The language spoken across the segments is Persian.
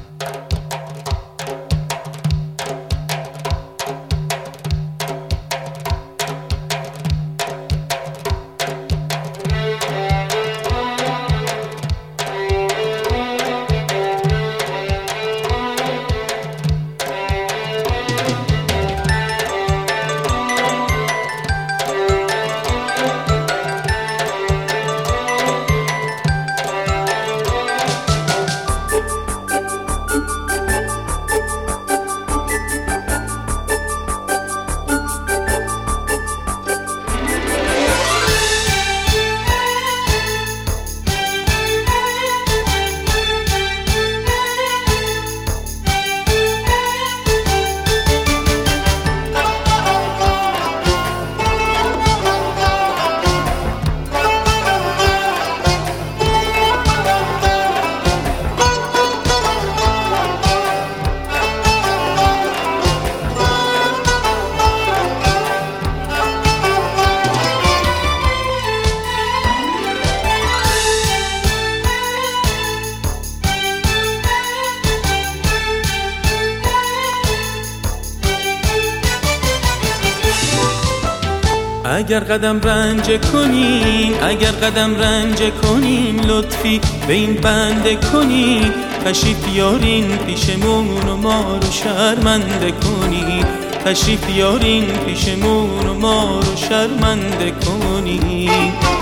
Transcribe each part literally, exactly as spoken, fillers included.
اگر قدم رنج کنی، اگر قدم رنج کنیم، لطفی به این بنده کنی، تشریف بیارین پیشمون و ما رو شرمنده کنی، تشریف بیارین پیشمون و ما رو شرمنده کنی.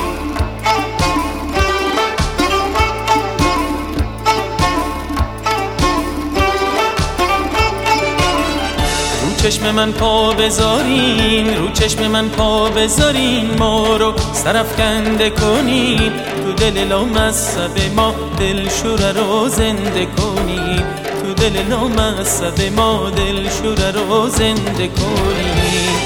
چشم من پا بذارین، رو چشم من پا بذارین، ما رو سرافکنده کنین، تو دل لامصب ما دلشوره رو زنده کنین، تو دل لامصب ما دلشوره رو زنده کنین.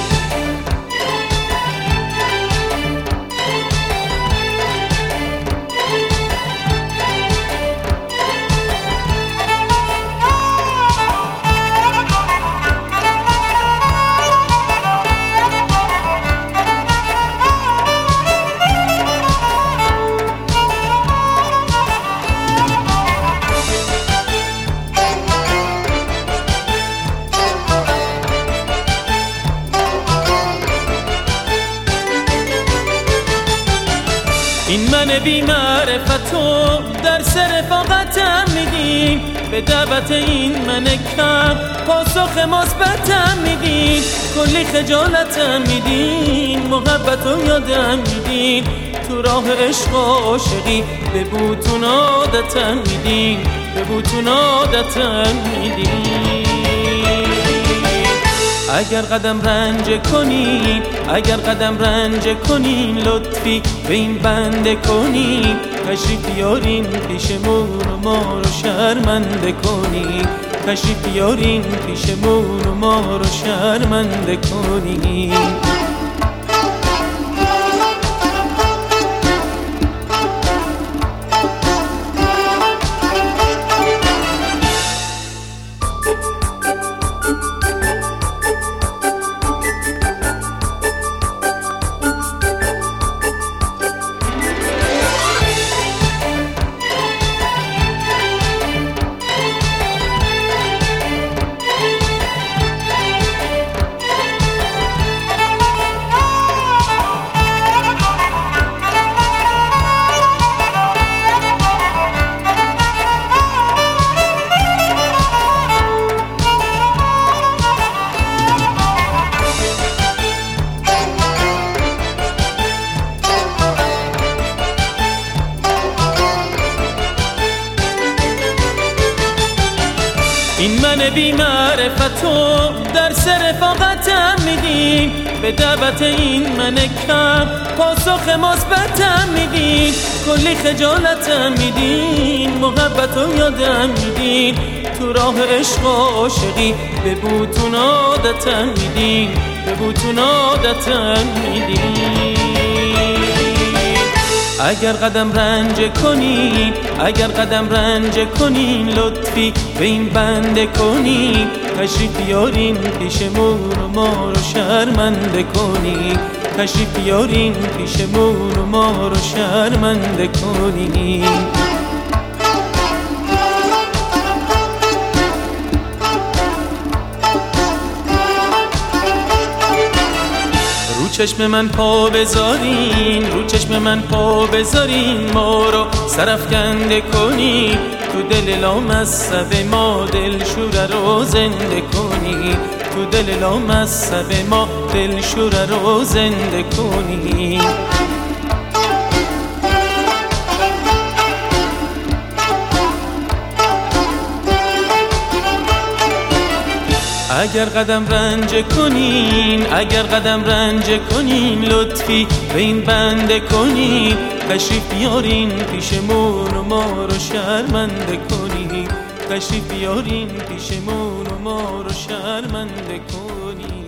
این من بی معرفتو درس رفاقتم میدیم، به دعوت این من کم پاسخ مثبتم میدین، کلی خجالتم میدین، محبتو یادم میدین، تو راه عشق و عاشقی به بوتون عادتم میدین، به بوتون عادتم میدین. اگر قدم رنج کنین، اگر قدم رنج کنین، لطفی به این بنده کنین، تشریف بیارین پیشمون و ما رو شرمنده کنین، تشریف بیارین پیشمون و ما رو شرمنده کنین. این من بی معرفتو درس رفاقتم میدیم، به دعوت این من کم پاسخ مثبتم میدین، کلی خجالتم میدین، محبتو یادم میدین، تو راه عشق و عاشقی به بوتون عادتم میدین، به بوتون عادتم میدین. اگر قدم رنج کنین، اگر قدم رنج کنین، لطفی به این بنده کنین، تشریف بیارین پیشمون و ما رو شرمنده کنین، تشریف بیارین پیشمون و ما رو شرمنده کنین. چشم من پا بذارین، رو چشم من پا بذارین، ما رو سرفکنده کنی، تو دل لامصب ما دلشوره رو زنده کنی، تو دل لامصب ما دلشوره رو زنده کنی. اگر قدم رنج کنین، اگر قدم رنج کنین، لطفی به این بنده کنین، تشریف بیارین پیشمون و ما رو شرمنده کنین، تشریف بیارین پیشمون و ما رو شرمنده کنین.